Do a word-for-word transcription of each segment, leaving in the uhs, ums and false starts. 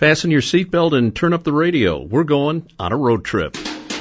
Fasten your seatbelt and turn up the radio. We're going on a road trip.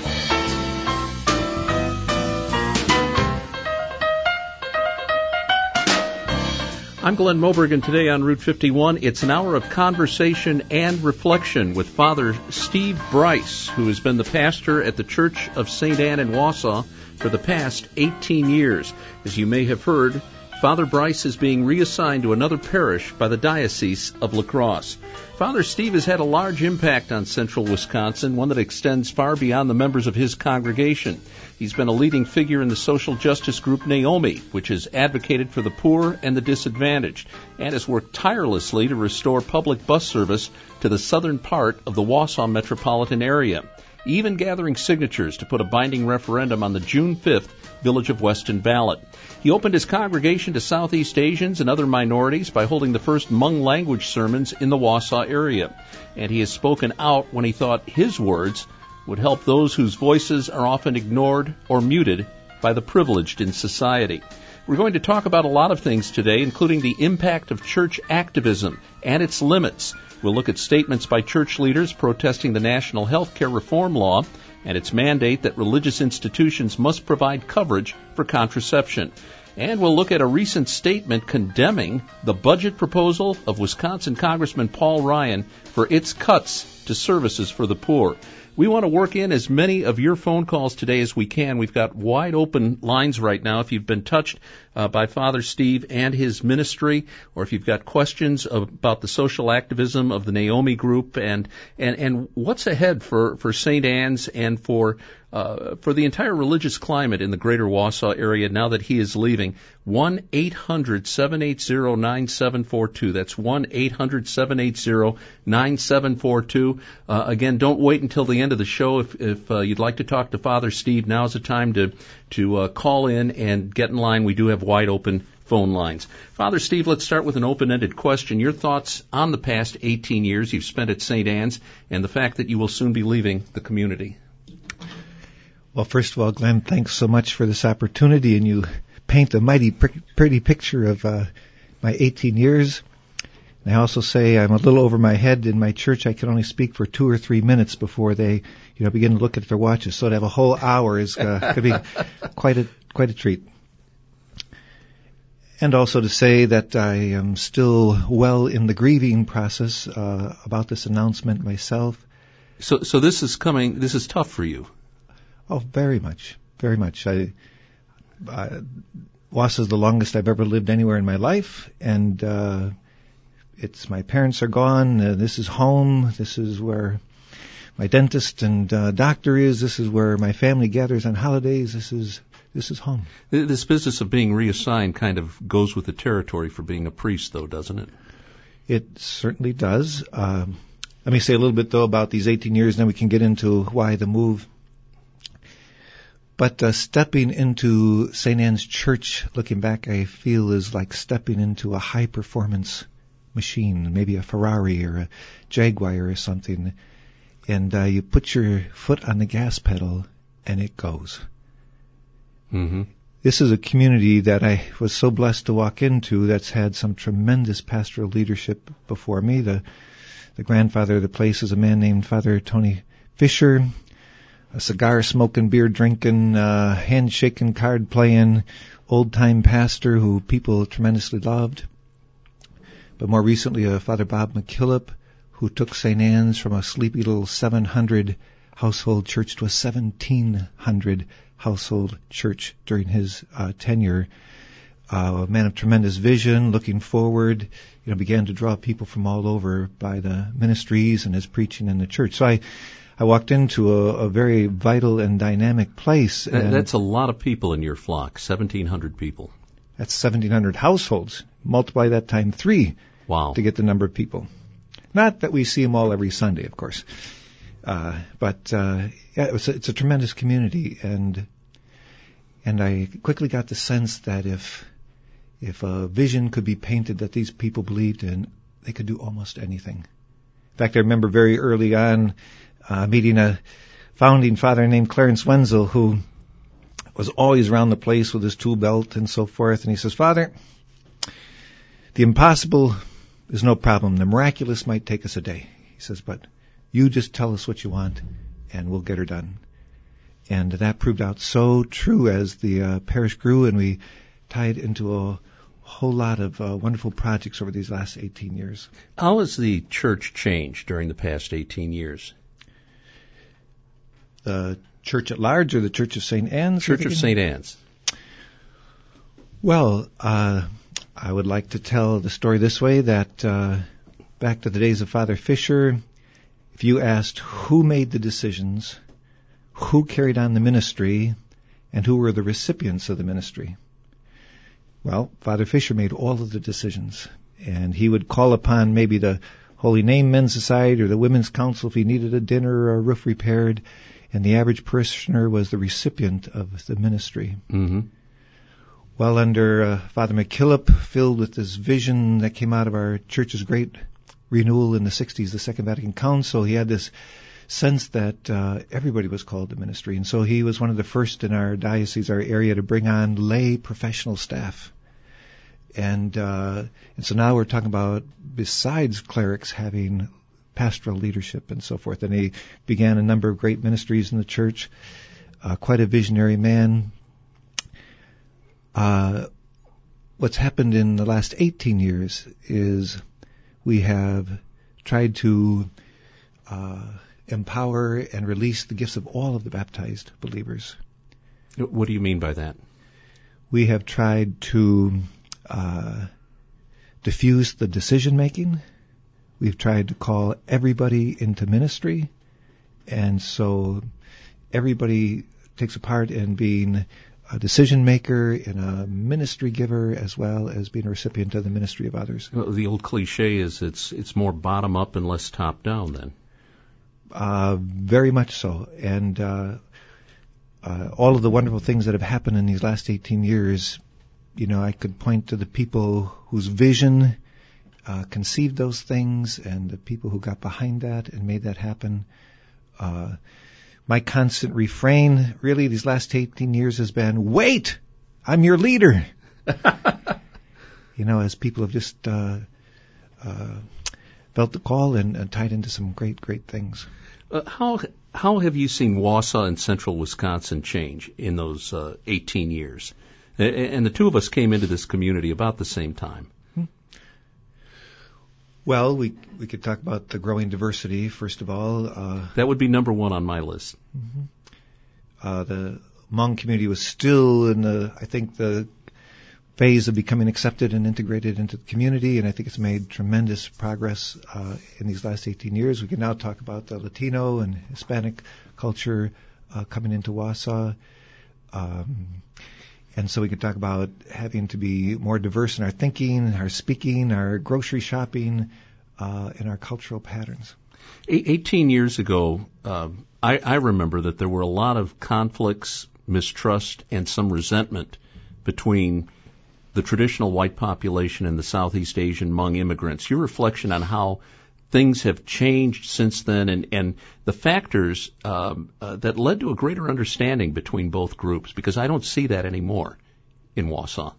I'm Glenn Moberg, and today on Route fifty-one, it's an hour of conversation and reflection with Father Steve Bryce, who has been the pastor at the Church of Saint Anne in Wausau for the past eighteen years. As you may have heard, Father Bryce is being reassigned to another parish by the Diocese of La Crosse. Father Steve has had a large impact on central Wisconsin, one that extends far beyond the members of his congregation. He's been a leading figure in the social justice group Naomi, which has advocated for the poor and the disadvantaged, and has worked tirelessly to restore public bus service to the southern part of the Wausau metropolitan area, even gathering signatures to put a binding referendum on the June fifth Village of Weston ballot. He opened his congregation to Southeast Asians and other minorities by holding the first Hmong language sermons in the Wausau area. And he has spoken out when he thought his words would help those whose voices are often ignored or muted by the privileged in society. We're going to talk about a lot of things today, including the impact of church activism and its limits. We'll look at statements by church leaders protesting the national health care reform law and its mandate that religious institutions must provide coverage for contraception. And we'll look at a recent statement condemning the budget proposal of Wisconsin Congressman Paul Ryan for its cuts to services for the poor. We want to work in as many of your phone calls today as we can. We've got wide open lines right now. If you've been touched uh, by Father Steve and his ministry, or if you've got questions about the social activism of the Naomi group and and, and what's ahead for, for Saint Anne's and for uh, for the entire religious climate in the greater Wausau area now that he is leaving, one eight hundred seven eight zero nine seven four two. That's one eight hundred seven eight zero nine seven four two. Uh, again, don't wait until the end of the show. If, if uh, you'd like to talk to Father Steve, now's the time to, to uh, call in and get in line. We do have wide open phone lines. Father Steve, let's start with an open-ended question. Your thoughts on the past eighteen years you've spent at Saint Anne's and the fact that you will soon be leaving the community. Well, first of all, Glenn, thanks so much for this opportunity, and you paint a mighty pretty picture of uh, my eighteen years. And I also say I'm a little over my head. In my church, I can only speak for two or three minutes before they, you know, begin to look at their watches. So to have a whole hour is uh, could be quite a quite a treat. And also to say that I am still well in the grieving process uh, about this announcement myself. So, so this is coming. This is tough for you. Oh, very much, very much. I, uh, Wausau is the longest I've ever lived anywhere in my life, and uh, it's my parents are gone. Uh, this is home. This is where my dentist and uh, doctor is. This is where my family gathers on holidays. This is this is home. This business of being reassigned kind of goes with the territory for being a priest, though, doesn't it? It certainly does. Um, let me say a little bit, though, about these eighteen years, and then we can get into why the move. But uh, stepping into Saint Anne's Church, looking back, I feel is like stepping into a high-performance machine, maybe a Ferrari or a Jaguar or something, and uh, you put your foot on the gas pedal, and it goes. Mm-hmm. This is a community that I was so blessed to walk into that's had some tremendous pastoral leadership before me. The, the grandfather of the place is a man named Father Tony Fisher, a cigar-smoking, beer-drinking, uh, hand-shaking, card-playing, old-time pastor who people tremendously loved. But more recently, uh, Father Bob McKillop, who took Saint Anne's from a sleepy little seven hundred household church to a seventeen hundred household church during his uh, tenure. Uh, a man of tremendous vision, looking forward, you know, began to draw people from all over by the ministries and his preaching in the church. So I I walked into a, a very vital and dynamic place. And that's a lot of people in your flock, seventeen hundred people. That's seventeen hundred households. Multiply that time three. Wow. To get the number of people. Not that we see them all every Sunday, of course. Uh, but uh, yeah, it was a, it's a tremendous community. And and I quickly got the sense that if if a vision could be painted that these people believed in, they could do almost anything. In fact, I remember very early on Uh, meeting a founding father named Clarence Wenzel, who was always around the place with his tool belt and so forth. And he says, Father, the impossible is no problem. The miraculous might take us a day. He He says, but you just tell us what you want, and we'll get her done. And that proved out so true as the uh, parish grew, and we tied into a whole lot of uh, wonderful projects over these last eighteen years. How has the church changed during the past eighteen years? The church at large, or the Church of Saint Anne's? Church of Saint Anne's. Well, uh, I would like to tell the story this way, that uh, back to the days of Father Fisher, if you asked who made the decisions, who carried on the ministry, and who were the recipients of the ministry, well, Father Fisher made all of the decisions. And he would call upon maybe the Holy Name Men's Society or the Women's Council if he needed a dinner or a roof repaired. And the average parishioner was the recipient of the ministry. Mm-hmm. Well, under uh, Father McKillop, filled with this vision that came out of our church's great renewal in the sixties, the Second Vatican Council, he had this sense that uh, everybody was called to ministry. And so he was one of the first in our diocese, our area, to bring on lay professional staff. And, uh, and so now we're talking about, besides clerics, having pastoral leadership and so forth. And he began a number of great ministries in the church, uh, quite a visionary man. Uh, what's happened in the last eighteen years is we have tried to uh, empower and release the gifts of all of the baptized believers. What do you mean by that? We have tried to uh, diffuse the decision-making. We've tried to call everybody into ministry, and so everybody takes a part in being a decision maker and a ministry giver, as well as being a recipient of the ministry of others. Well, the old cliche is it's it's more bottom up and less top down then. Uh, very much so. And uh, uh, all of the wonderful things that have happened in these last eighteen years, you know, I could point to the people whose vision uh, conceived those things and the people who got behind that and made that happen. Uh, my constant refrain, really, these last eighteen years has been, wait, I'm your leader. You know, as people have just uh, uh, felt the call and, and tied into some great, great things. Uh, how how have you seen Wausau and central Wisconsin change in those uh, eighteen years? And, and the two of us came into this community about the same time. Hmm. Well, we we could talk about the growing diversity, first of all. Uh, that would be number one on my list. Mm-hmm. Uh, the Hmong community was still in the, I think, the phase of becoming accepted and integrated into the community, and I think it's made tremendous progress uh, in these last eighteen years. We can now talk about the Latino and Hispanic culture uh, coming into Wausau. Um, and so we could talk about having to be more diverse in our thinking, our speaking, our grocery shopping, uh, and our cultural patterns. eighteen years ago, uh, I, I remember that there were a lot of conflicts, mistrust, and some resentment between the traditional white population and the Southeast Asian Hmong immigrants. Your reflection on how things have changed since then and, and the factors um, uh, that led to a greater understanding between both groups, because I don't see that anymore in Wausau.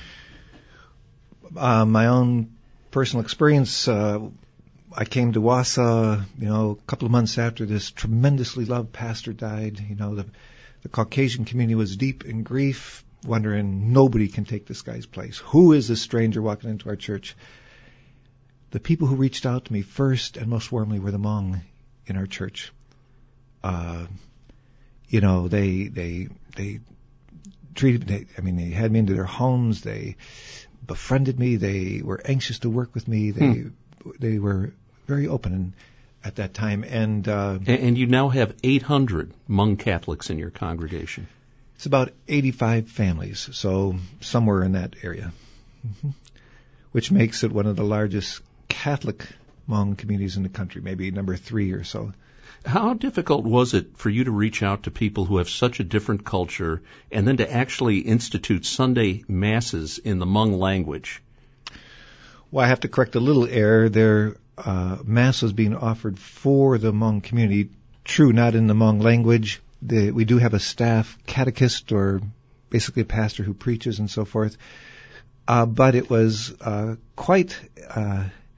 Uh, my own personal experience, uh, I came to Wausau, you know, a couple of months after this tremendously loved pastor died. You know, the, the Caucasian community was deep in grief, wondering, nobody can take this guy's place. Who is this stranger walking into our church? The people who reached out to me first and most warmly were the Hmong in our church. Uh, you know, they, they, they treated me, I mean, they had me into their homes, they befriended me, they were anxious to work with me, they, hmm. they were very open at that time. And, uh, and, and you now have eight hundred Hmong Catholics in your congregation. It's about eighty-five families, so somewhere in that area, mm-hmm. which makes it one of the largest Catholic Hmong communities in the country, maybe number three or so. How difficult was it for you to reach out to people who have such a different culture and then to actually institute Sunday masses in the Hmong language? Well, I have to correct a little error. There, uh, mass was being offered for the Hmong community. True, not in the Hmong language. The, we do have a staff catechist, or basically a pastor who preaches and so forth. Uh, but it was uh, quite uh,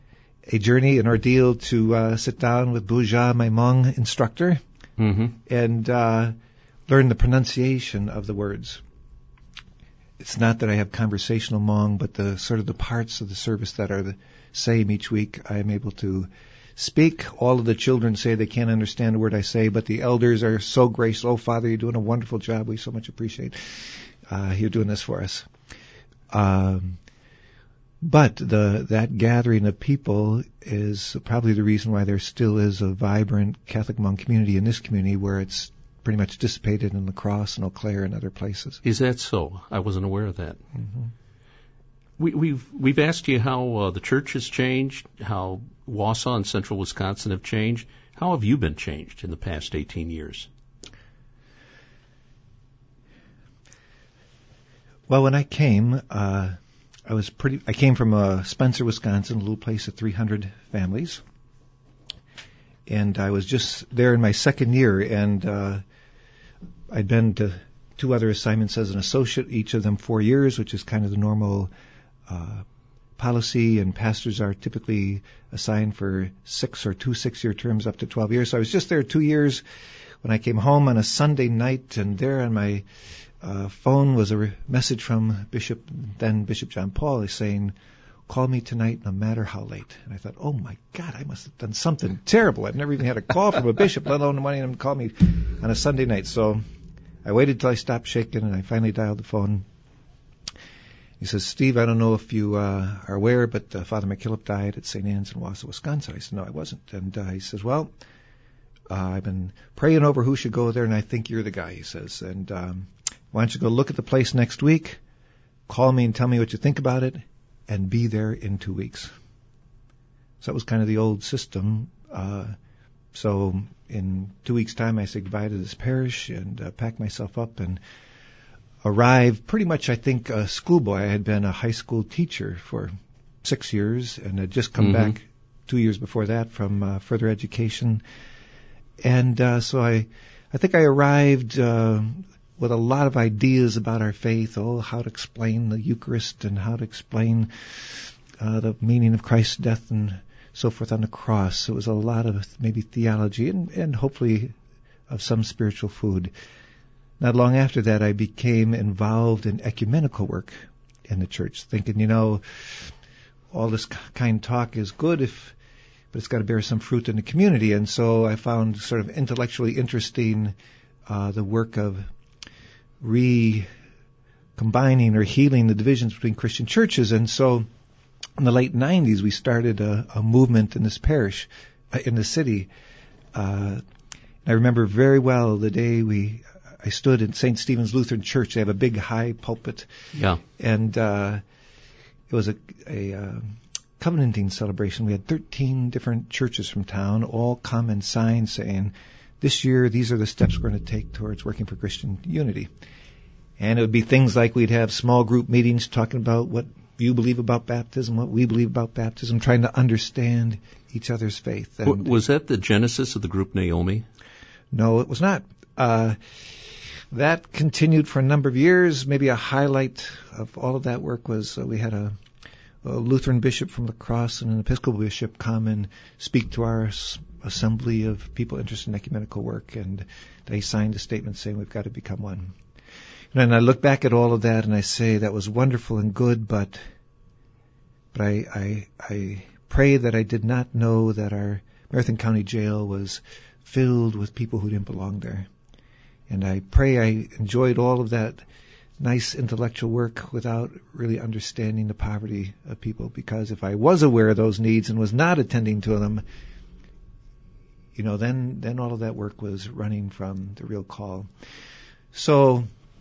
a journey, an ordeal to uh, sit down with Buja, my Hmong instructor, mm-hmm. and uh, learn the pronunciation of the words. It's not that I have conversational Hmong, but the sort of the parts of the service that are the same each week, I am able to speak. All of the children say they can't understand a word I say, but the elders are so gracious. Oh, Father, you're doing a wonderful job. We so much appreciate uh, you doing this for us. Um, but the that gathering of people is probably the reason why there still is a vibrant Catholic Hmong community in this community, where it's pretty much dissipated in La Crosse and Eau Claire and other places. Is that so? I wasn't aware of that. Mm-hmm. We, we've we've asked you how uh, the church has changed, how Wausau and Central Wisconsin have changed. How have you been changed in the past eighteen years? Well, when I came, uh, I was pretty. I came from uh, Spencer, Wisconsin, a little place of three hundred families, and I was just there in my second year, and uh, I'd been to two other assignments as an associate, each of them four years, which is kind of the normal uh, policy, and pastors are typically assigned for six or two six-year terms up to twelve years. So I was just there two years when I came home on a Sunday night, and there on my uh, phone was a re- message from Bishop, then Bishop John Paul, is saying, "Call me tonight no matter how late." And I thought, oh my God, I must have done something terrible. I've never even had a call from a bishop, let alone wanting him to call me on a Sunday night. So I waited till I stopped shaking, and I finally dialed the phone. He says, "Steve, I don't know if you uh, are aware, but uh, Father McKillop died at Saint Anne's in Wausau, Wisconsin." I said, "No, I wasn't." And uh, he says, "Well, uh, I've been praying over who should go there, and I think you're the guy," he says. "And um, why don't you go look at the place next week, call me and tell me what you think about it, and be there in two weeks." So that was kind of the old system. Uh, so in two weeks' time, I said goodbye to this parish and uh, packed myself up and arrived pretty much, I think, a schoolboy. I had been a high school teacher for six years and had just come mm-hmm. back two years before that from uh, further education. And uh, so I, I think I arrived uh, with a lot of ideas about our faith, oh, how to explain the Eucharist and how to explain uh, the meaning of Christ's death and so forth on the cross. It was a lot of maybe theology and, and hopefully of some spiritual food. Not long after that, I became involved in ecumenical work in the church, thinking, you know, all this kind talk is good, if, but it's got to bear some fruit in the community. And so I found sort of intellectually interesting uh, the work of recombining or healing the divisions between Christian churches. And so in the late nineties, we started a, a movement in this parish, uh, in the city. Uh, I remember very well the day we... I stood in Saint Stephen's Lutheran Church. They have a big high pulpit. Yeah. And uh, it was a, a uh, covenanting celebration. We had thirteen different churches from town all come and sign saying, this year, these are the steps we're going to take towards working for Christian unity. And it would be things like we'd have small group meetings talking about what you believe about baptism, what we believe about baptism, trying to understand each other's faith. And w- was that the genesis of the group Naomi? No, it was not. Uh, That continued for a number of years. Maybe a highlight of all of that work was uh, we had a, a Lutheran bishop from La Crosse and an Episcopal bishop come and speak to our s- assembly of people interested in ecumenical work, and they signed a statement saying we've got to become one. And I look back at all of that and I say that was wonderful and good, but but I I, I pray that I did not know that our Marathon County Jail was filled with people who didn't belong there. And I pray I enjoyed all of that nice intellectual work without really understanding the poverty of people. Because if I was aware of those needs and was not attending to them, you know, then, then all of that work was running from the real call. So,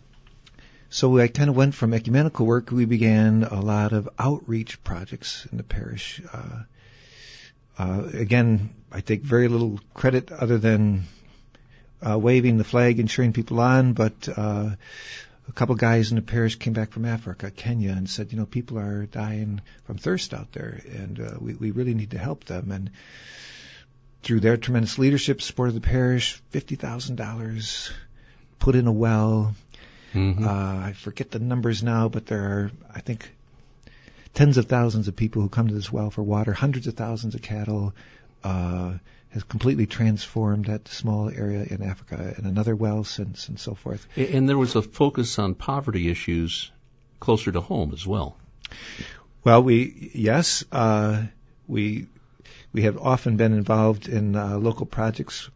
so I kind of went from ecumenical work. We began a lot of outreach projects in the parish. Uh, uh, again, I take very little credit other than Uh, waving the flag and cheering people on, but uh, a couple guys in the parish came back from Africa, Kenya, and said, you know, people are dying from thirst out there, and uh, we, we really need to help them. And through their tremendous leadership, support of the parish, fifty thousand dollars put in a well. Mm-hmm. Uh, I forget the numbers now, but there are, I think, tens of thousands of people who come to this well for water, hundreds of thousands of cattle, uh, has completely transformed that small area in Africa, and another well since, and so forth. And there was a focus on poverty issues closer to home as well. Well, we, yes, uh, we, we have often been involved in uh, local projects.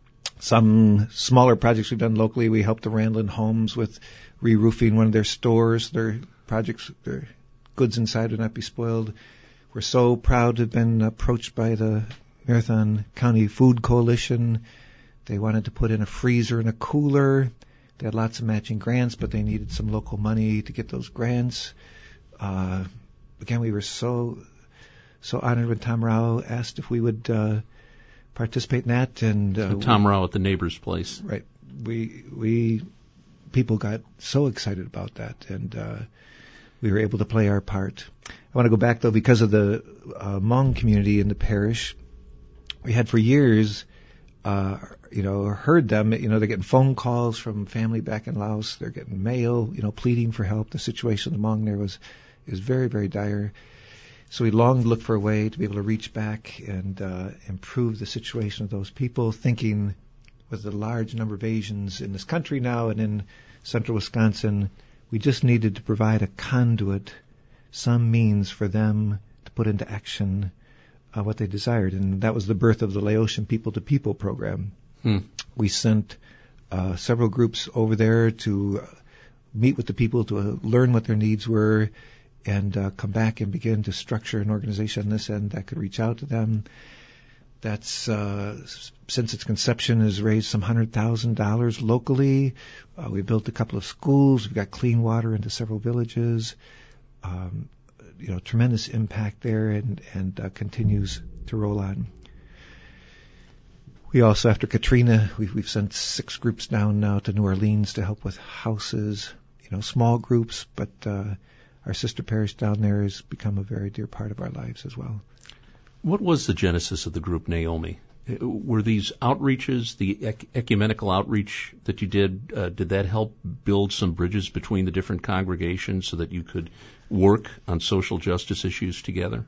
Some smaller projects we've done locally. We helped the Randland Homes with re-roofing one of their stores. Their projects, their goods inside would not be spoiled. We're so proud to have been approached by the Marathon County Food Coalition. They wanted to put in a freezer and a cooler. They had lots of matching grants, but they needed some local money to get those grants. Uh, again, we were so so honored when Tom Rao asked if we would uh, participate in that. And uh, Tom we, Rao at the neighbor's place. Right. We we people got so excited about that, and uh, we were able to play our part. I want to go back though, because of the uh, Hmong community in the parish. We had for years, uh, you know, heard them. You know, they're getting phone calls from family back in Laos. They're getting mail, you know, pleading for help. The situation among there was is very, very dire. So we longed to look for a way to be able to reach back and uh, improve the situation of those people, thinking with the large number of Asians in this country now and in central Wisconsin, we just needed to provide a conduit, some means for them to put into action uh, what they desired. And that was the birth of the Laotian People to People program. Hmm. We sent uh, several groups over there to meet with the people, to uh, learn what their needs were, and uh, come back and begin to structure an organization on this end that could reach out to them. That's, uh, since its conception, has raised some hundred thousand dollars locally. Uh, we built a couple of schools. We've got clean water into several villages. Um, you know, tremendous impact there, and, and uh, continues to roll on. We also, after Katrina, we've, we've sent six groups down now to New Orleans to help with houses, you know, small groups, but uh, our sister parish down there has become a very dear part of our lives as well. What was the genesis of the group Naomi? Were these outreaches, the ec- ecumenical outreach that you did, uh, did that help build some bridges between the different congregations so that you could work on social justice issues together?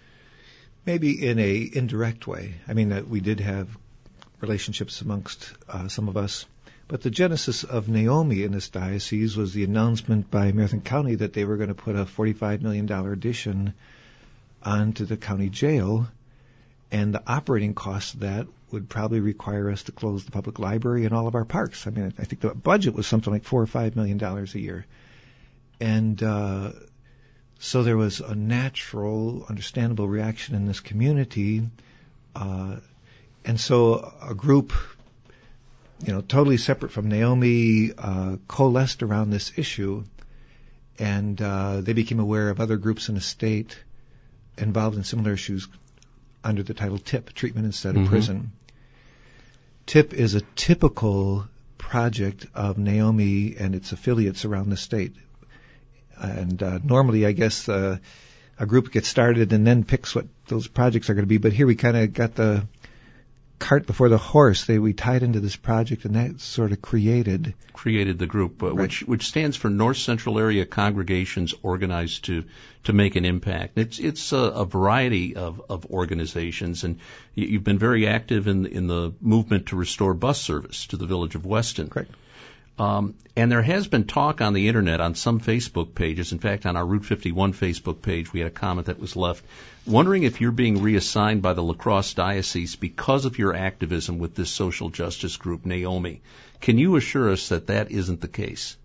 Maybe in a indirect way. I mean, uh, we did have relationships amongst uh, some of us. But the genesis of Naomi in this diocese was the announcement by Marathon County that they were going to put a forty-five million dollars addition onto the county jail, and the operating cost of that would probably require us to close the public library and all of our parks. I mean, I think the budget was something like four or five million dollars a year. And uh, so there was a natural, understandable reaction in this community. Uh, and so a group, you know, totally separate from Naomi, uh, coalesced around this issue, and uh, they became aware of other groups in the state involved in similar issues under the title T I P, Treatment Instead of Mm-hmm. Prison. T I P is a typical project of Naomi and its affiliates around the state. And uh, normally, I guess, uh, a group gets started and then picks what those projects are going to be. But here we kind of got the cart before the horse. They, we tied into this project, and that sort of created... Created the group, uh, Right. which which stands for North Central Area Congregations Organized to to Make an Impact. It's it's a, a variety of, of organizations, and you, you've been very active in in the movement to restore bus service to the village of Weston. Correct. Um, and there has been talk on the internet, on some Facebook pages. In fact, on our Route fifty-one Facebook page, we had a comment that was left wondering if you're being reassigned by the La Crosse Diocese because of your activism with this social justice group, Naomi. Can you assure us that that isn't the case?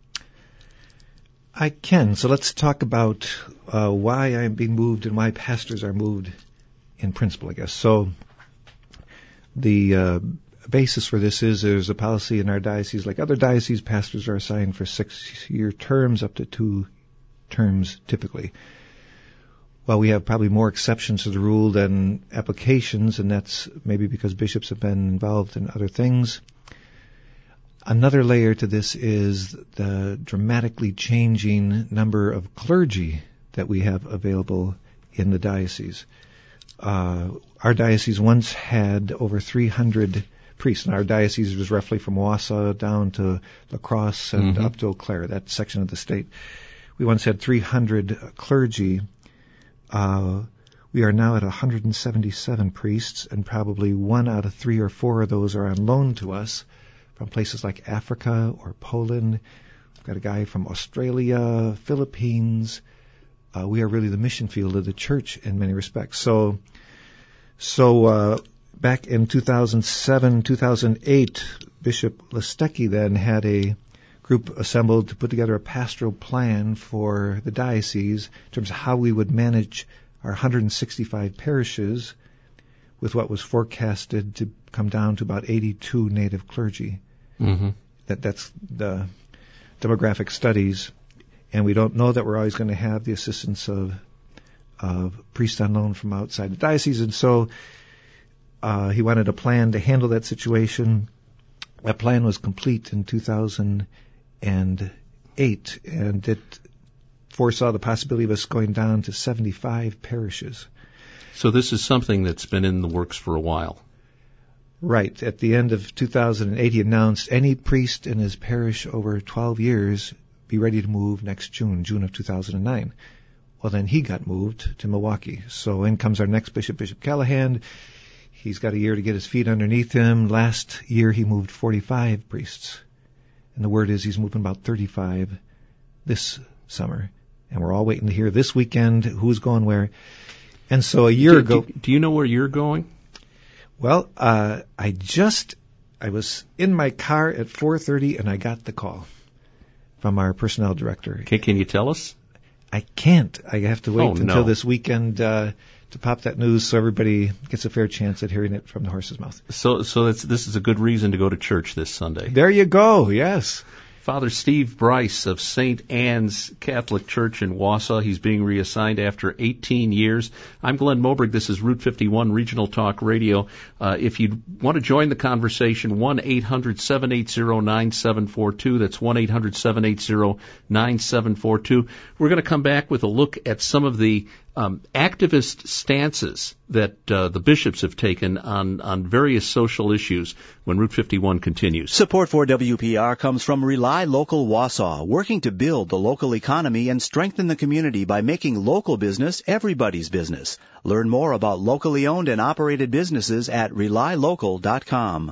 I can. So let's talk about uh, why I'm being moved and why pastors are moved in principle, I guess. So the uh, basis for this is there's a policy in our diocese, like other dioceses, pastors are assigned for six-year terms, up to two terms typically. Well, we have probably more exceptions to the rule than applications, and that's maybe because bishops have been involved in other things. Another layer to this is the dramatically changing number of clergy that we have available in the diocese. Uh, our diocese once had over three hundred priests, and our diocese was roughly from Wausau down to La Crosse and mm-hmm. up to Eau Claire, that section of the state. We once had three hundred clergy. Uh, we are now at one hundred seventy-seven priests, and probably one out of three or four of those are on loan to us from places like Africa or Poland. We've got a guy from Australia, Philippines. Uh, we are really the mission field of the church in many respects. So, so uh, back in two thousand seven, two thousand eight, Bishop Listecki then had a group assembled to put together a pastoral plan for the diocese in terms of how we would manage our one hundred sixty-five parishes with what was forecasted to come down to about eighty-two native clergy. Mm-hmm. That that's the demographic studies, and we don't know that we're always going to have the assistance of of priests on loan from outside the diocese, and so uh, he wanted a plan to handle that situation. That plan was complete in two thousand eight, and it foresaw the possibility of us going down to seventy-five parishes. So this is something that's been in the works for a while. Right. At the end of two thousand eight, he announced any priest in his parish over twelve years be ready to move next June, June of two thousand nine. Well, then he got moved to Milwaukee. So in comes our next bishop, Bishop Callahan. He's got a year to get his feet underneath him. Last year he moved forty-five priests. And the word is he's moving about thirty-five this summer. And we're all waiting to hear this weekend who's going where. And so a year do, ago... Do, do you know where you're going? Well, uh, I just... I was in my car at four thirty and I got the call from our personnel director. Okay, can you tell us? I can't. I have to wait oh, until no. this weekend uh, to pop that news so everybody gets a fair chance at hearing it from the horse's mouth. So so that's, this is a good reason to go to church this Sunday. There you go, yes. Father Steve Bryce of Saint Anne's Catholic Church in Wausau. He's being reassigned after eighteen years. I'm Glenn Moberg. This is Route fifty-one Regional Talk Radio. Uh, if you want to join the conversation, one eight hundred seven eight zero nine seven four two. That's one eight hundred seven eight zero nine seven four two. We're going to come back with a look at some of the um, activist stances that uh, the bishops have taken on, on various social issues when Route fifty-one continues. Support for W P R comes from Rely Local Wausau, working to build the local economy and strengthen the community by making local business everybody's business. Learn more about locally owned and operated businesses at rely local dot com.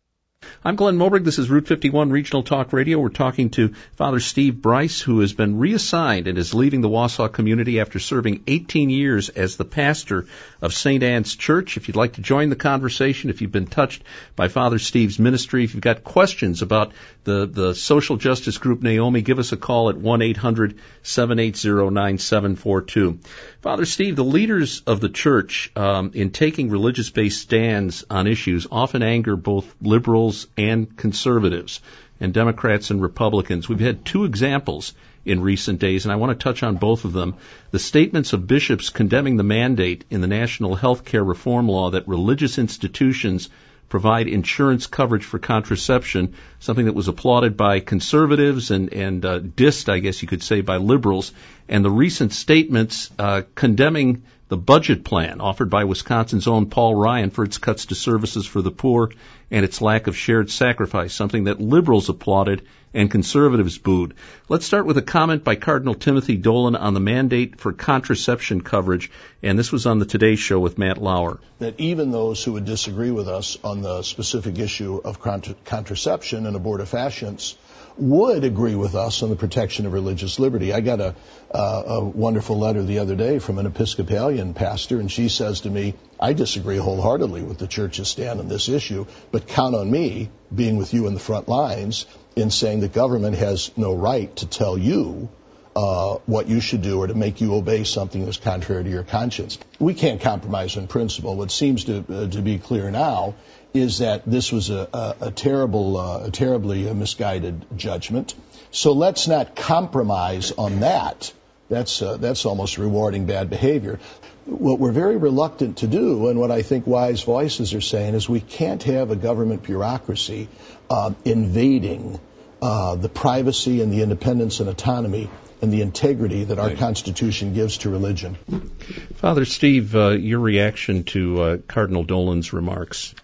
I'm Glenn Moberg. This is Route fifty-one Regional Talk Radio. We're talking to Father Steve Bryce, who has been reassigned and is leading the Wausau community after serving eighteen years as the pastor of Saint Anne's Church. If you'd like to join the conversation, if you've been touched by Father Steve's ministry, if you've got questions about the, the social justice group Naomi, give us a call at one eight hundred seven eight zero nine seven four two. Father Steve, the leaders of the church um, in taking religious-based stands on issues often anger both liberals and conservatives, and Democrats and Republicans. We've had two examples in recent days, and I want to touch on both of them. The statements of bishops condemning the mandate in the National Health Care Reform Law that religious institutions provide insurance coverage for contraception, something that was applauded by conservatives and, and uh, dissed, I guess you could say, by liberals, and the recent statements uh, condemning the budget plan offered by Wisconsin's own Paul Ryan for its cuts to services for the poor and its lack of shared sacrifice, something that liberals applauded and conservatives booed. Let's start with a comment by Cardinal Timothy Dolan on the mandate for contraception coverage, and this was on the Today Show with Matt Lauer. That even those who would disagree with us on the specific issue of contra- contraception and abortifacients would agree with us on the protection of religious liberty. I got a, uh, a wonderful letter the other day from an Episcopalian pastor, and she says to me, I disagree wholeheartedly with the church's stand on this issue, but count on me being with you in the front lines in saying the government has no right to tell you uh, what you should do or to make you obey something that's contrary to your conscience. We can't compromise on principle. What seems to, uh, to be clear now is that this was a, a, a terrible, uh, a terribly uh, misguided judgment. So let's not compromise on that. That's uh, that's almost rewarding bad behavior. What we're very reluctant to do, and what I think wise voices are saying, is we can't have a government bureaucracy uh, invading uh, the privacy and the independence and autonomy and the integrity that our right. Constitution gives to religion. Father Steve, uh, your reaction to uh, Cardinal Dolan's remarks?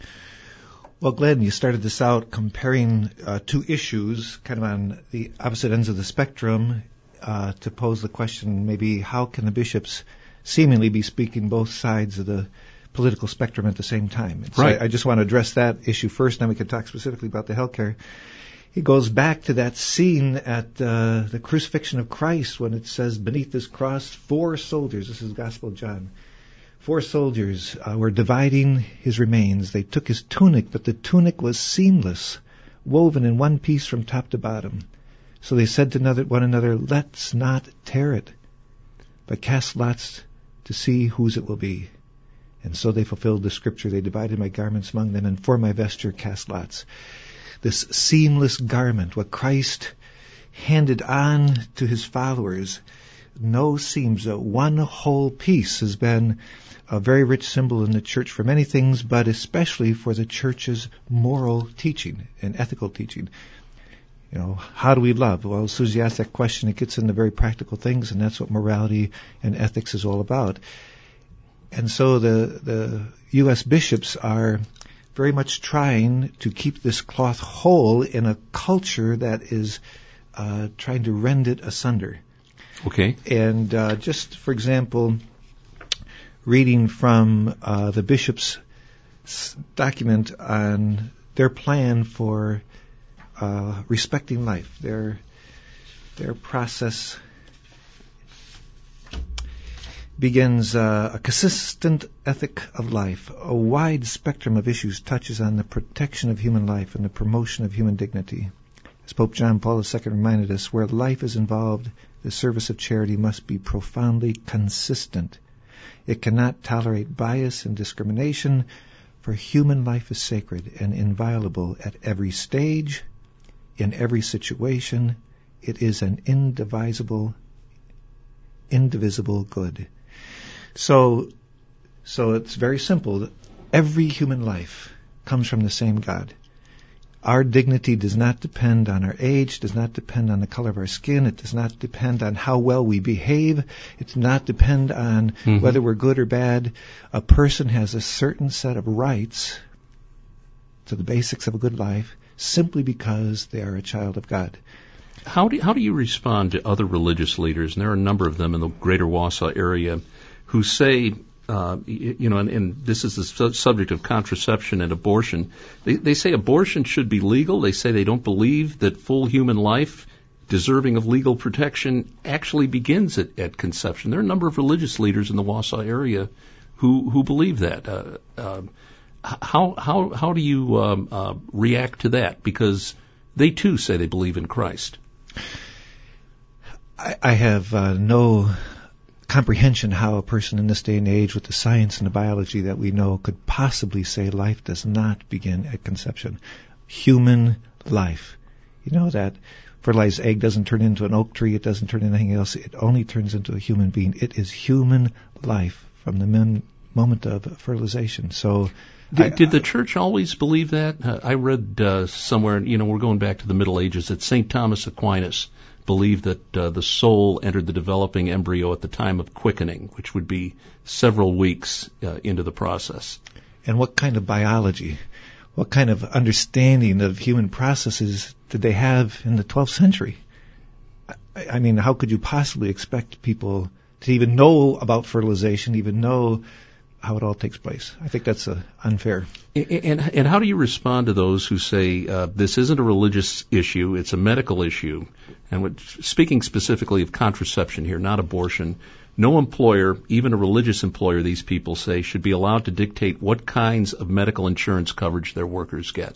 Well, Glenn, you started this out comparing uh, two issues kind of on the opposite ends of the spectrum uh, to pose the question, maybe how can the bishops seemingly be speaking both sides of the political spectrum at the same time. So right. I, I just want to address that issue first, then we can talk specifically about the healthcare. He goes back to that scene at uh, the crucifixion of Christ when it says beneath this cross, four soldiers, this is Gospel of John, four soldiers uh, were dividing his remains. They took his tunic, but the tunic was seamless, woven in one piece from top to bottom. So they said to another, one another, let's not tear it, but cast lots to see whose it will be. And so they fulfilled the scripture. They divided my garments among them, and for my vesture cast lots. This seamless garment, what Christ handed on to his followers, no seams, uh, one whole piece, has been a very rich symbol in the church for many things, but especially for the church's moral teaching and ethical teaching. You know, how do we love? Well, as soon as you ask that question, it gets into very practical things, and that's what morality and ethics is all about. And so the, the U S bishops are very much trying to keep this cloth whole in a culture that is uh, trying to rend it asunder. Okay. And uh, just, for example, reading from uh, the bishop's document on their plan for uh, respecting life, their their process begins uh, a consistent ethic of life. A wide spectrum of issues touches on the protection of human life and the promotion of human dignity. As Pope John Paul the Second reminded us, where life is involved, the service of charity must be profoundly consistent. It cannot tolerate bias and discrimination, for human life is sacred and inviolable at every stage, in every situation. It is an indivisible, indivisible good. So, so it's very simple. Every human life comes from the same God. Our dignity does not depend on our age, does not depend on the color of our skin, it does not depend on how well we behave, it does not depend on mm-hmm. whether we're good or bad. A person has a certain set of rights to the basics of a good life simply because they are a child of God. How do, how do you respond to other religious leaders, and there are a number of them in the greater Wausau area, who say, uh, you know, and, and this is the su- subject of contraception and abortion, they, they say abortion should be legal. They say they don't believe that full human life, deserving of legal protection, actually begins at, at conception. There are a number of religious leaders in the Wausau area who, who believe that. Uh, uh, how, how, how do you um, uh, react to that? Because they too say they believe in Christ. I, I have uh, no comprehension how a person in this day and age with the science and the biology that we know could possibly say life does not begin at conception. Human life. You know that fertilized egg doesn't turn into an oak tree, it doesn't turn into anything else, it only turns into a human being. It is human life from the min- moment of fertilization. So Did, I, did the church always believe that? Uh, I read uh, somewhere, you know, we're going back to the Middle Ages, that Saint Thomas Aquinas believed that uh, the soul entered the developing embryo at the time of quickening, which would be several weeks uh, into the process. And what kind of biology, what kind of understanding of human processes did they have in the twelfth century? I, I mean, how could you possibly expect people to even know about fertilization, even know how it all takes place? I think that's uh, unfair. And, and, and how do you respond to those who say uh, this isn't a religious issue, it's a medical issue? And what, speaking specifically of contraception here, not abortion, no employer, even a religious employer, these people say, should be allowed to dictate what kinds of medical insurance coverage their workers get.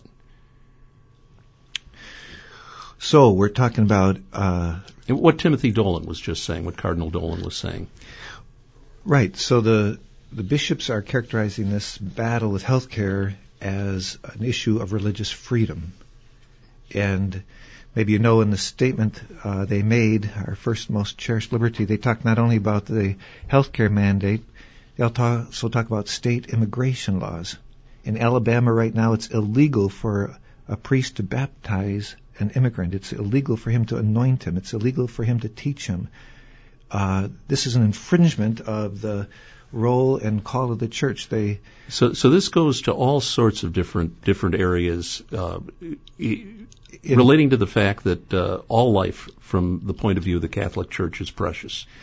So we're talking about uh, what Timothy Dolan was just saying, what Cardinal Dolan was saying. Right. So the The bishops are characterizing this battle with healthcare as an issue of religious freedom. And maybe you know in the statement uh, they made, our first most cherished liberty, they talk not only about the healthcare mandate, they also talk about state immigration laws. In Alabama right now, it's illegal for a priest to baptize an immigrant. It's illegal for him to anoint him. It's illegal for him to teach him. Uh, this is an infringement of the role and call of the church. They so so this goes to all sorts of different different areas uh, in, relating to the fact that uh, all life, from the point of view of the Catholic Church, is precious.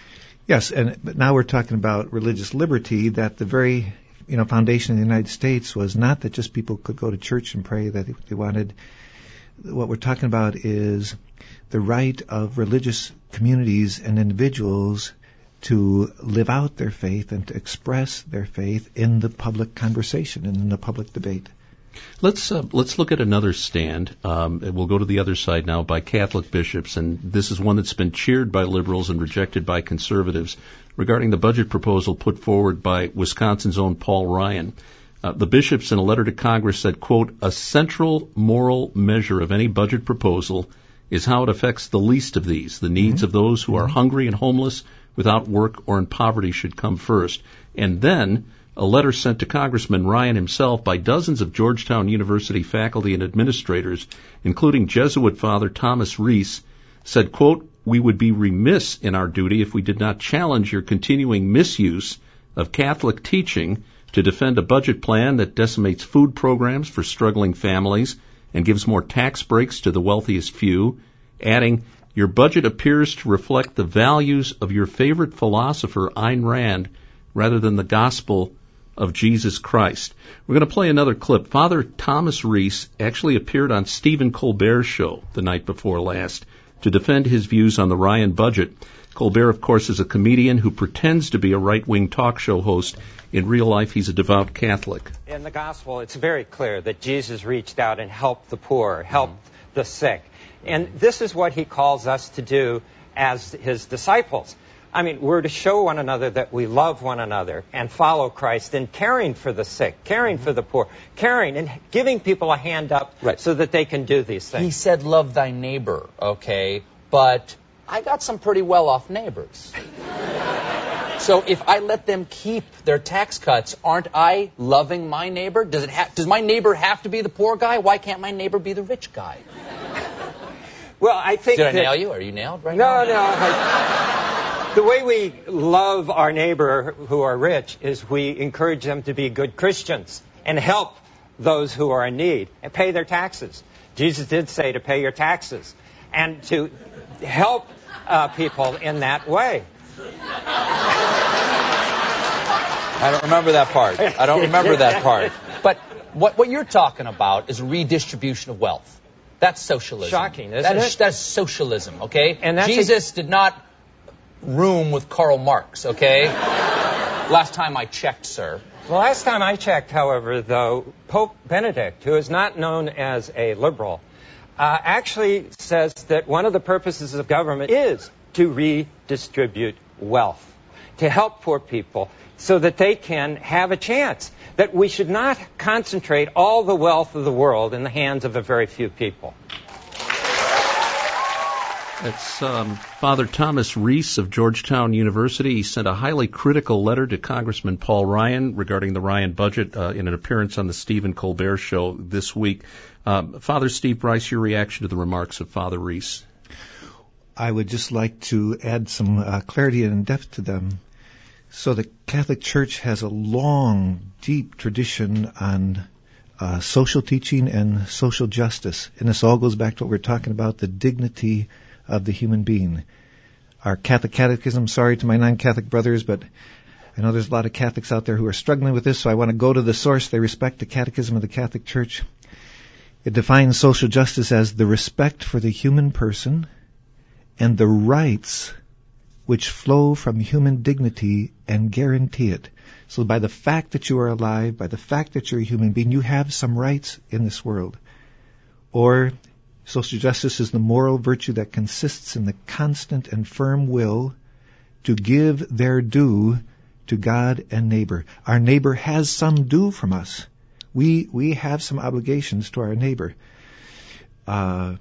Yes, and but now we're talking about religious liberty, that the very you know foundation of the United States was not that just people could go to church and pray that they wanted. What we're talking about is the right of religious communities and individuals to live out their faith and to express their faith in the public conversation and in the public debate. Let's uh, let's look at another stand. Um, we'll go to the other side now by Catholic bishops, and this is one that's been cheered by liberals and rejected by conservatives regarding the budget proposal put forward by Wisconsin's own Paul Ryan. Uh, the bishops in a letter to Congress said, quote, "A central moral measure of any budget proposal is how it affects the least of these. The needs mm-hmm. of those who are mm-hmm. hungry and homeless, without work, or in poverty should come first." And then a letter sent to Congressman Ryan himself by dozens of Georgetown University faculty and administrators, including Jesuit Father Thomas Reese, said, quote, "We would be remiss in our duty if we did not challenge your continuing misuse of Catholic teaching to defend a budget plan that decimates food programs for struggling families and gives more tax breaks to the wealthiest few," adding, "Your budget appears to reflect the values of your favorite philosopher, Ayn Rand, rather than the gospel of Jesus Christ." We're going to play another clip. Father Thomas Reese actually appeared on Stephen Colbert's show the night before last to defend his views on the Ryan budget. Colbert, of course, is a comedian who pretends to be a right-wing talk show host. In real life, he's a devout Catholic. In the gospel, it's very clear that Jesus reached out and helped the poor, helped mm-hmm. the sick. And this is what he calls us to do as his disciples. I mean, we're to show one another that we love one another and follow Christ in caring for the sick, caring for the poor, caring and giving people a hand up right. so that they can do these things. He said, love thy neighbor, okay? But I got some pretty well-off neighbors. So if I let them keep their tax cuts, aren't I loving my neighbor? Does it ha- does my neighbor have to be the poor guy? Why can't my neighbor be the rich guy? Well, I think Did I that... nail you? Are you nailed right no, now? No, no. I... The way we love our neighbor who are rich is we encourage them to be good Christians and help those who are in need and pay their taxes. Jesus did say to pay your taxes and to help uh, people in that way. I don't remember that part. I don't remember that part. But what, what you're talking about is redistribution of wealth. That's socialism. Shocking, isn't that it? Is, that's socialism, okay? And that's Jesus a... did not room with Karl Marx, okay? Last time I checked, sir. The last time I checked, however, though, Pope Benedict, who is not known as a liberal, uh, actually says that one of the purposes of government is to redistribute wealth, to help poor people so that they can have a chance, that we should not concentrate all the wealth of the world in the hands of a very few people. It's um, Father Thomas Reese of Georgetown University. He sent a highly critical letter to Congressman Paul Ryan regarding the Ryan budget uh, in an appearance on the Stephen Colbert Show this week. Um, Father Steve Bryce, your reaction to the remarks of Father Reese? I would just like to add some uh, clarity and depth to them. So the Catholic Church has a long, deep tradition on uh, social teaching and social justice. And this all goes back to what we're talking about, the dignity of the human being. Our Catholic Catechism, sorry to my non-Catholic brothers, but I know there's a lot of Catholics out there who are struggling with this, so I want to go to the source. They respect the Catechism of the Catholic Church. It defines social justice as the respect for the human person and the rights which flow from human dignity and guarantee it. So by the fact that you are alive, by the fact that you're a human being, you have some rights in this world. Or social justice is the moral virtue that consists in the constant and firm will to give their due to God and neighbor. Our neighbor has some due from us. We we have some obligations to our neighbor. Uh,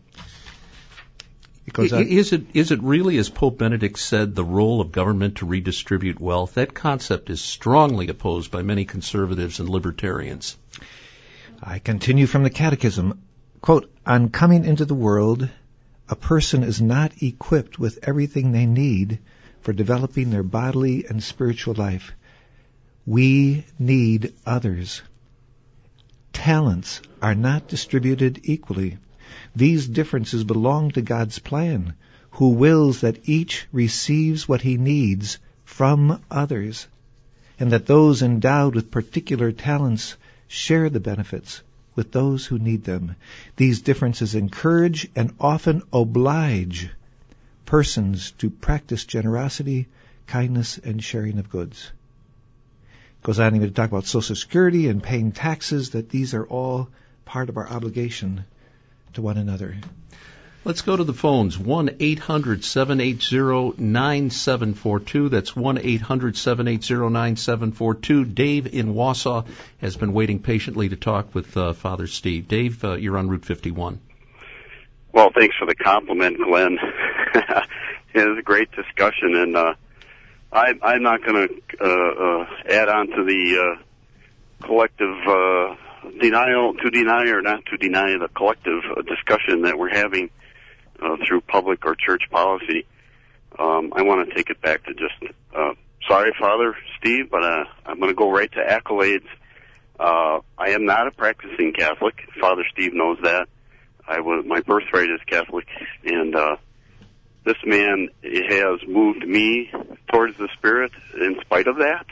Is it is it really, as Pope Benedict said, the role of government to redistribute wealth? That concept is strongly opposed by many conservatives and libertarians. I continue from the Catechism. Quote, on coming into the world, a person is not equipped with everything they need for developing their bodily and spiritual life. We need others. Talents are not distributed equally. These differences belong to God's plan, who wills that each receives what he needs from others, and that those endowed with particular talents share the benefits with those who need them. These differences encourage and often oblige persons to practice generosity, kindness, and sharing of goods. Goes on even to talk about Social Security and paying taxes, that these are all part of our obligation to one another. Let's go to the phones. one eight hundred seven eight zero nine seven four two. That's one eight hundred seven eight zero nine seven four two. Dave in Wausau has been waiting patiently to talk with uh, Father Steve. Dave, uh, you're on Route fifty-one. Well, thanks for the compliment, Glenn. It was a great discussion, and uh, I, I'm not going to uh, uh, add on to the uh, collective uh, denial, to deny or not to deny the collective uh, discussion that we're having uh, through public or church policy. Um, I want to take it back to just, uh, sorry, Father Steve, but uh, I'm going to go right to accolades. Uh, I am not a practicing Catholic. Father Steve knows that. I was, my birthright is Catholic, and uh, this man has moved me towards the Spirit in spite of that.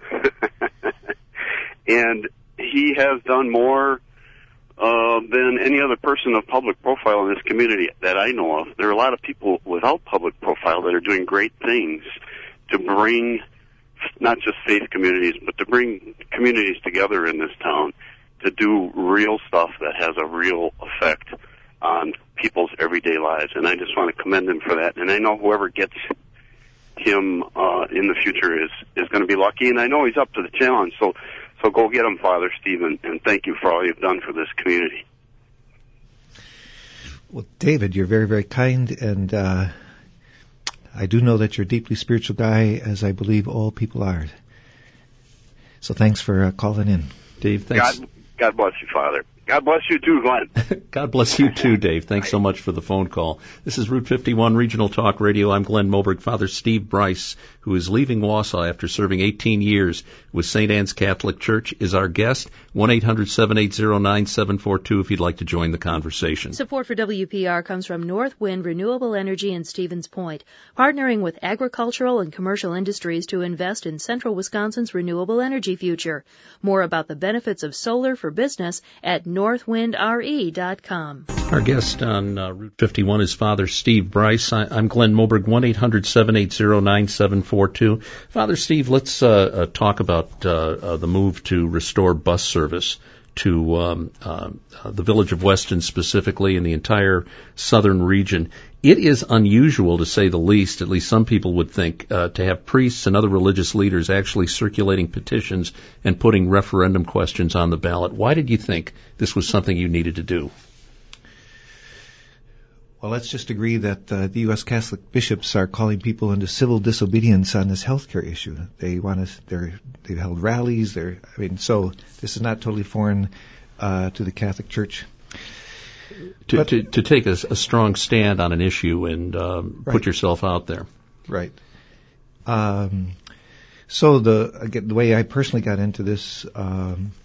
And he has done more uh, than any other person of public profile in this community that I know of. There are a lot of people without public profile that are doing great things to bring not just faith communities, but to bring communities together in this town to do real stuff that has a real effect on people's everyday lives. And I just want to commend him for that. And I know whoever gets him uh, in the future is, is going to be lucky, and I know he's up to the challenge. So so go get him, Father Stephen, and thank you for all you've done for this community. Well, David, you're very, very kind, and uh, I do know that you're a deeply spiritual guy, as I believe all people are. So thanks for uh, calling in. Dave, thanks. God, God bless you, Father. God bless you too, Glenn. God bless you too, Dave. Thanks so much for the phone call. This is Route fifty-one Regional Talk Radio. I'm Glenn Moberg. Father Steve Bryce, who is leaving Wausau after serving eighteen years with Saint Anne's Catholic Church, is our guest. one eight hundred seven eight zero nine seven four two if you'd like to join the conversation. Support for W P R comes from North Wind Renewable Energy in Stevens Point, partnering with agricultural and commercial industries to invest in central Wisconsin's renewable energy future. More about the benefits of solar for business at north wind r e dot com. Our guest on uh, Route fifty-one is Father Steve Bryce. I, I'm Glenn Moberg, one eight hundred seven eight zero nine seven four two. Father Steve, let's uh, uh, talk about uh, uh, the move to restore bus service to um, uh, uh, the village of Weston specifically and the entire southern region. It is unusual, to say the least, at least some people would think, uh, to have priests and other religious leaders actually circulating petitions and putting referendum questions on the ballot. Why did you think this was something you needed to do? Well, let's just agree that uh, the U S Catholic bishops are calling people into civil disobedience on this health care issue. They want to, they're, they've held rallies. They're, I mean, so this is not totally foreign uh, to the Catholic Church. To, but, to, to take a, a strong stand on an issue and um, right. put yourself out there. Right. Um, so the again, the way I personally got into this um,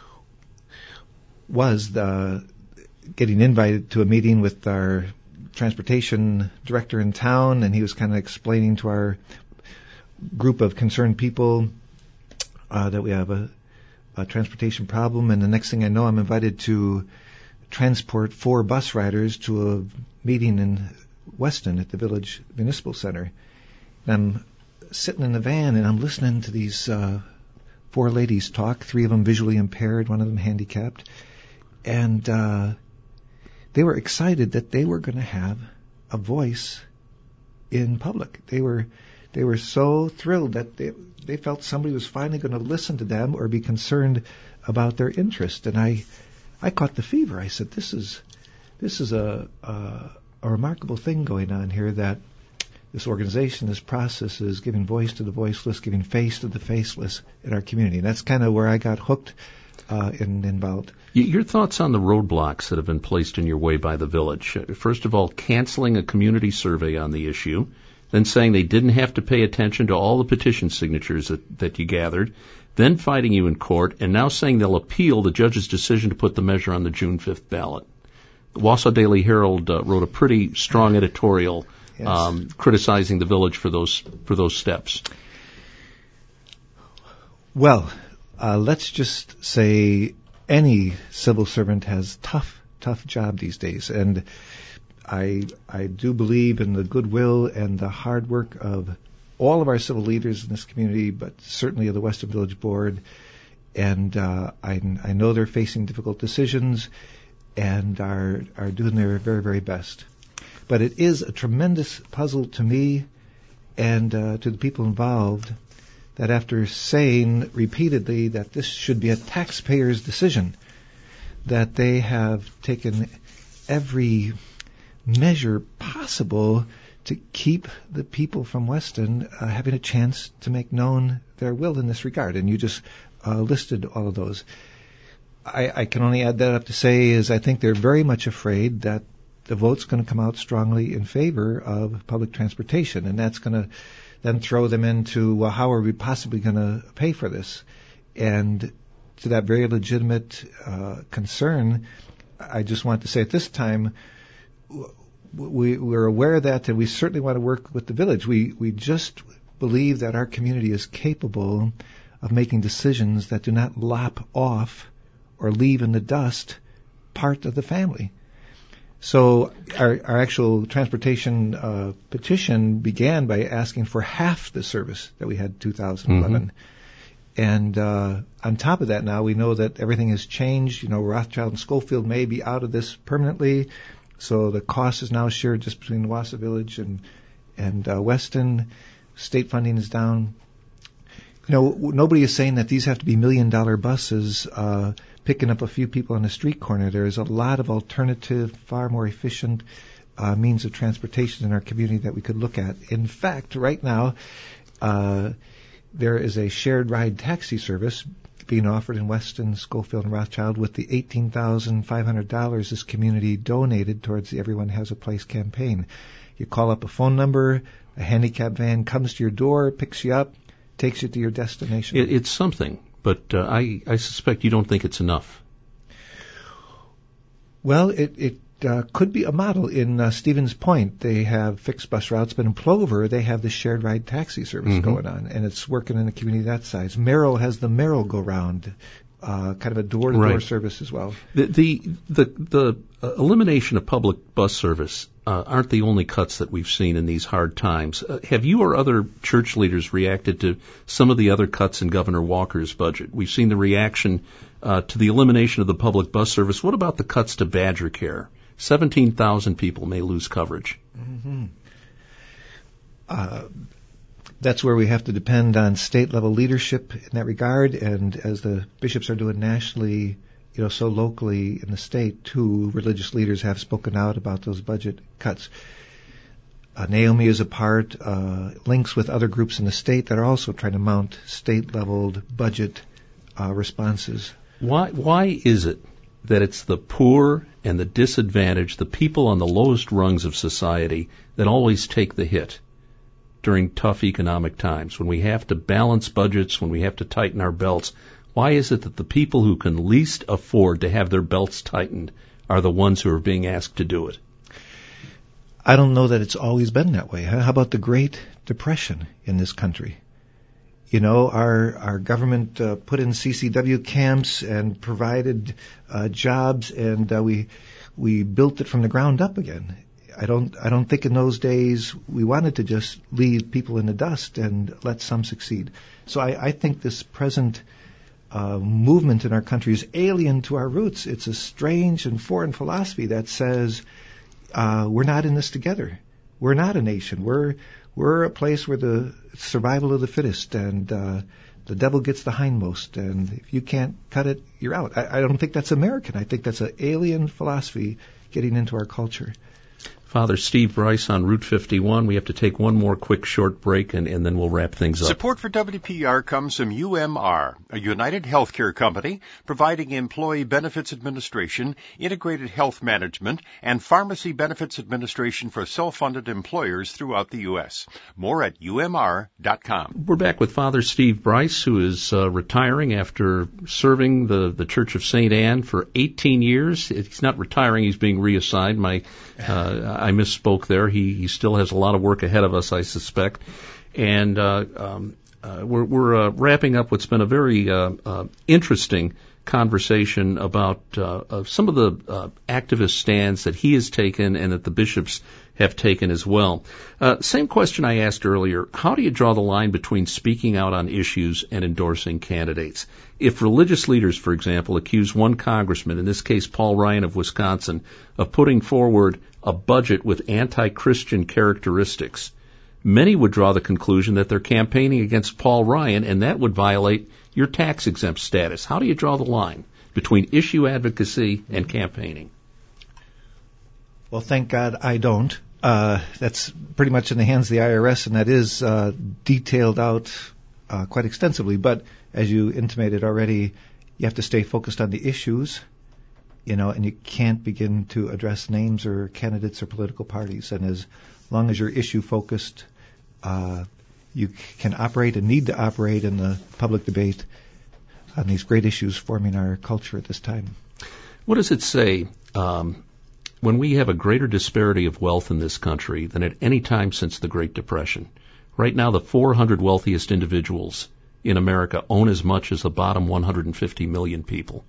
was the getting invited to a meeting with our transportation director in town, and he was kind of explaining to our group of concerned people uh, that we have a, a transportation problem, and the next thing I know, I'm invited to transport four bus riders to a meeting in Weston at the Village Municipal Center. And I'm sitting in the van and I'm listening to these uh, four ladies talk, three of them visually impaired, one of them handicapped. And uh, they were excited that they were going to have a voice in public. They were they were so thrilled that they, they felt somebody was finally going to listen to them or be concerned about their interest. And I I caught the fever. I said, "This is, this is a, a a remarkable thing going on here. That this organization, this process, is giving voice to the voiceless, giving face to the faceless in our community." And that's kind of where I got hooked uh, and involved. Your thoughts on the roadblocks that have been placed in your way by the village? First of all, canceling a community survey on the issue, then saying they didn't have to pay attention to all the petition signatures that, that you gathered, then fighting you in court, and now saying they'll appeal the judge's decision to put the measure on the June fifth ballot. The Wausau Daily Herald uh, wrote a pretty strong editorial yes. um, criticizing the village for those for those steps. Well, uh, let's just say any civil servant has tough, tough job these days, and I I do believe in the goodwill and the hard work of all of our civil leaders in this community, but certainly of the Western Village Board, and uh, I I know they're facing difficult decisions and are are doing their very, very best. But it is a tremendous puzzle to me and uh, to the people involved that after saying repeatedly that this should be a taxpayer's decision, that they have taken every measure possible to keep the people from Weston uh, having a chance to make known their will in this regard. And you just uh, listed all of those. I, I can only add that up to say is I think they're very much afraid that the vote's going to come out strongly in favor of public transportation, and that's going to then throw them into, well, how are we possibly going to pay for this? And to that very legitimate uh, concern, I just want to say at this time, we, we're aware of that, and we certainly want to work with the village. We, we just believe that our community is capable of making decisions that do not lop off or leave in the dust part of the family. So our, our actual transportation uh, petition began by asking for half the service that we had in two thousand eleven. Mm-hmm. And uh, on top of that now, we know that everything has changed. You know, Rothschild and Schofield may be out of this permanently, so the cost is now shared just between Wausau Village and, and uh, Weston. State funding is down. You know, nobody is saying that these have to be million-dollar buses uh, picking up a few people on a street corner. There's a lot of alternative, far more efficient uh, means of transportation in our community that we could look at. In fact, right now, uh, there is a shared ride taxi service being offered in Weston, Schofield, and Rothschild with the eighteen thousand five hundred dollars this community donated towards the Everyone Has a Place campaign. You call up a phone number, a handicap van comes to your door, picks you up, takes you to your destination. It, it's something, but uh, I, I suspect you don't think it's enough. Well, it, it uh, could be a model. In uh, Stevens Point, they have fixed bus routes, but in Plover, they have the shared ride taxi service mm-hmm. going on, and it's working in a community that size. Merrill has the Merrill Go Round, uh, kind of a door-to-door right. service as well. The the the, the uh, elimination of public bus service Uh, aren't the only cuts that we've seen in these hard times. Uh, have you or other church leaders reacted to some of the other cuts in Governor Walker's budget? We've seen the reaction uh, to the elimination of the public bus service. What about the cuts to Badger Care? seventeen thousand people may lose coverage. Mm-hmm. Uh, that's where we have to depend on state-level leadership in that regard, and as the bishops are doing nationally, you know, so locally in the state, too, religious leaders have spoken out about those budget cuts. Uh, Naomi is a part, uh, links with other groups in the state that are also trying to mount state-leveled budget uh, responses. Why, why is it that it's the poor and the disadvantaged, the people on the lowest rungs of society, that always take the hit during tough economic times, when we have to balance budgets, when we have to tighten our belts? Why is it that the people who can least afford to have their belts tightened are the ones who are being asked to do it? I don't know that it's always been that way. Huh? How about the Great Depression in this country? You know, our our government uh, put in C C W camps and provided uh, jobs, and uh, we we built it from the ground up again. I don't I don't think in those days we wanted to just leave people in the dust and let some succeed. So I, I think this present Uh, movement in our country is alien to our roots. It's a strange and foreign philosophy that says uh, we're not in this together. We're not a nation. We're we're a place where the survival of the fittest, and uh, the devil gets the hindmost. And if you can't cut it, you're out. I, I don't think that's American. I think that's an alien philosophy getting into our culture. Father Steve Bryce on Route fifty-one. We have to take one more quick short break, and, and then we'll wrap things up. Support for W P R comes from U M R, a United Healthcare company providing employee benefits administration, integrated health management, and pharmacy benefits administration for self-funded employers throughout the U S. More at U M R dot com. We're back with Father Steve Bryce, who is uh, retiring after serving the, the Church of Saint Anne for eighteen years. He's not retiring, he's being reassigned. My uh, I misspoke there. He, he still has a lot of work ahead of us, I suspect. And uh, um, uh, we're, we're uh, wrapping up what's been a very uh, uh, interesting conversation about uh, uh, some of the uh, activist stands that he has taken and that the bishops have taken as well. Uh, same question I asked earlier. How do you draw the line between speaking out on issues and endorsing candidates? If religious leaders, for example, accuse one congressman, in this case Paul Ryan of Wisconsin, of putting forward a budget with anti-Christian characteristics, many would draw the conclusion that they're campaigning against Paul Ryan, and that would violate your tax-exempt status. How do you draw the line between issue advocacy and campaigning? Well, thank God I don't. Uh, that's pretty much in the hands of the I R S, and that is uh, detailed out uh, quite extensively. But as you intimated already, you have to stay focused on the issues, you know, and you can't begin to address names or candidates or political parties. And as long as you're issue-focused, uh, you can operate and need to operate in the public debate on these great issues forming our culture at this time. What does it say um, when we have a greater disparity of wealth in this country than at any time since the Great Depression? Right now, the four hundred wealthiest individuals in America own as much as the bottom one hundred fifty million people.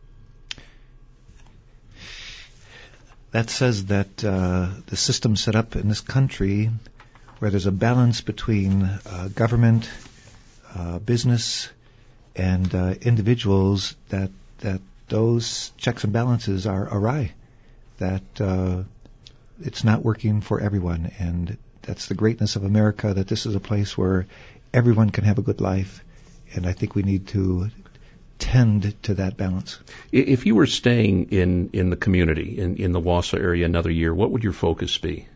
That says that uh, the system set up in this country, where there's a balance between uh, government, uh, business, and uh, individuals, that that those checks and balances are awry, that uh, it's not working for everyone. And that's the greatness of America, that this is a place where everyone can have a good life, and I think we need to tend to that balance. If you were staying in, in the community, in, in the Wausau area another year, what would your focus be?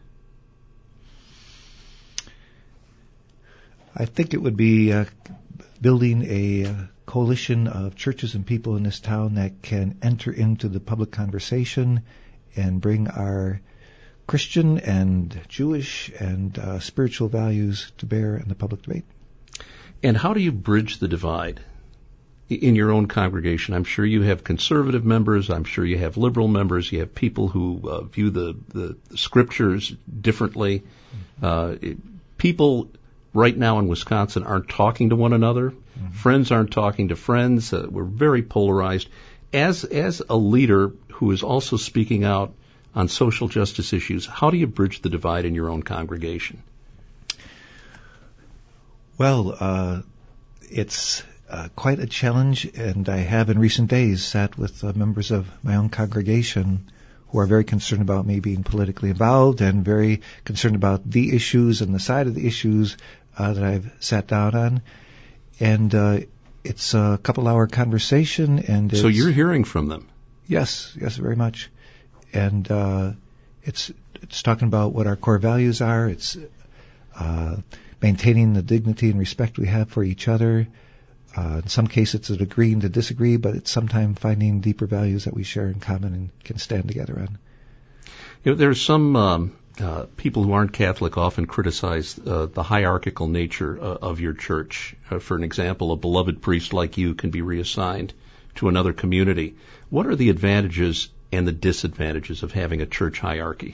I think it would be uh, building a uh, coalition of churches and people in this town that can enter into the public conversation and bring our Christian and Jewish and uh, spiritual values to bear in the public debate. And how do you bridge the divide in your own congregation? I'm sure you have conservative members. I'm sure you have liberal members. You have people who uh, view the, the scriptures differently. Uh, it, people right now in Wisconsin aren't talking to one another. Mm-hmm. Friends aren't talking to friends. Uh, we're very polarized. As as a leader who is also speaking out on social justice issues, how do you bridge the divide in your own congregation? Well, uh, it's uh, quite a challenge, and I have in recent days sat with uh, members of my own congregation who are very concerned about me being politically involved and very concerned about the issues and the side of the issues uh, that I've sat down on. And uh, it's a couple-hour conversation. And so you're hearing from them? Yes, yes, very much. And uh, it's it's talking about what our core values are. It's uh, maintaining the dignity and respect we have for each other. Uh, in some cases, it's agreeing to disagree, but it's sometimes finding deeper values that we share in common and can stand together on. You know, there are some um, uh, people who aren't Catholic often criticize uh, the hierarchical nature uh, of your church. Uh, for an example, a beloved priest like you can be reassigned to another community. What are the advantages and the disadvantages of having a church hierarchy?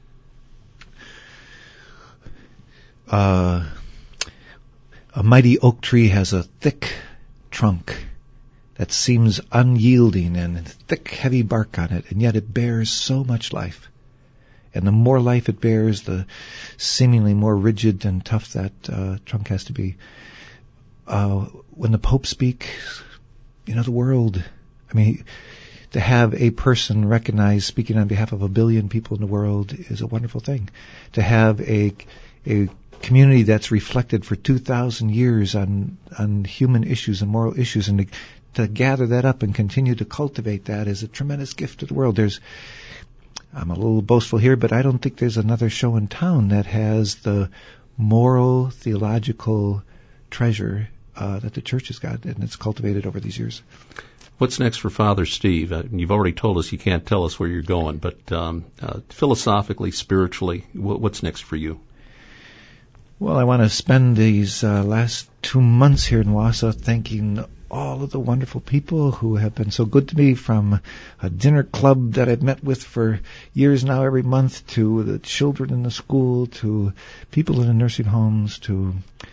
Uh, a mighty oak tree has a thick trunk that seems unyielding and thick, heavy bark on it, and yet it bears so much life. And the more life it bears, the seemingly more rigid and tough that uh, trunk has to be. Uh, when the Pope speaks, you know, the world, I mean, to have a person recognized speaking on behalf of a billion people in the world is a wonderful thing. To have a a community that's reflected for two thousand years on on human issues and moral issues, and to, to gather that up and continue to cultivate that is a tremendous gift to the world. There's, I'm a little boastful here, but I don't think there's another show in town that has the moral, theological treasure uh, that the church has got, and it's cultivated over these years. What's next for Father Steve? Uh, you've already told us you can't tell us where you're going, but um, uh, philosophically, spiritually, wh- what's next for you? Well, I want to spend these uh, last two months here in Wausau thanking all of the wonderful people who have been so good to me, from a dinner club that I've met with for years now every month, to the children in the school, to people in the nursing homes, to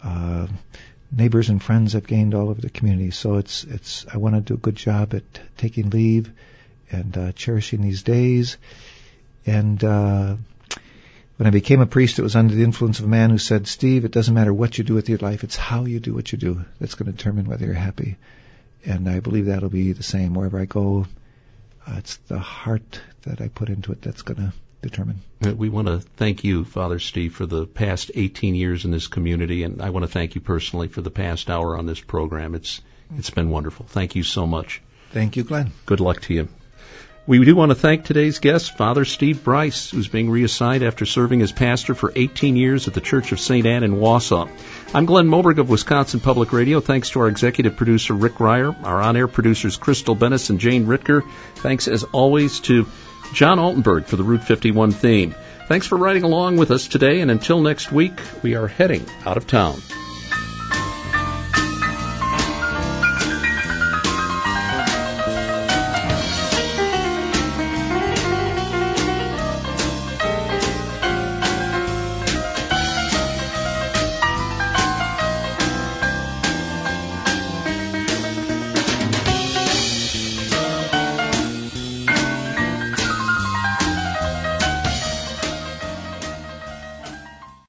uh, neighbors and friends I've gained all over the community. So it's it's I want to do a good job at taking leave and uh, cherishing these days. And uh, when I became a priest, it was under the influence of a man who said, Steve, it doesn't matter what you do with your life, it's how you do what you do that's going to determine whether you're happy. And I believe that'll be the same wherever I go. Uh, it's the heart that I put into it that's going to determine. We want to thank you, Father Steve, for the past eighteen years in this community, and I want to thank you personally for the past hour on this program. It's it's been wonderful. Thank you so much. Thank you, Glenn. Good luck to you. We do want to thank today's guest, Father Steve Bryce, who's being reassigned after serving as pastor for eighteen years at the Church of Saint Anne in Wausau. I'm Glenn Moberg of Wisconsin Public Radio. Thanks to our executive producer, Rick Ryer, our on-air producers, Crystal Bennis and Jane Ritker. Thanks, as always, to John Altenberg for the Route fifty-one theme. Thanks for riding along with us today, and until next week, we are heading out of town.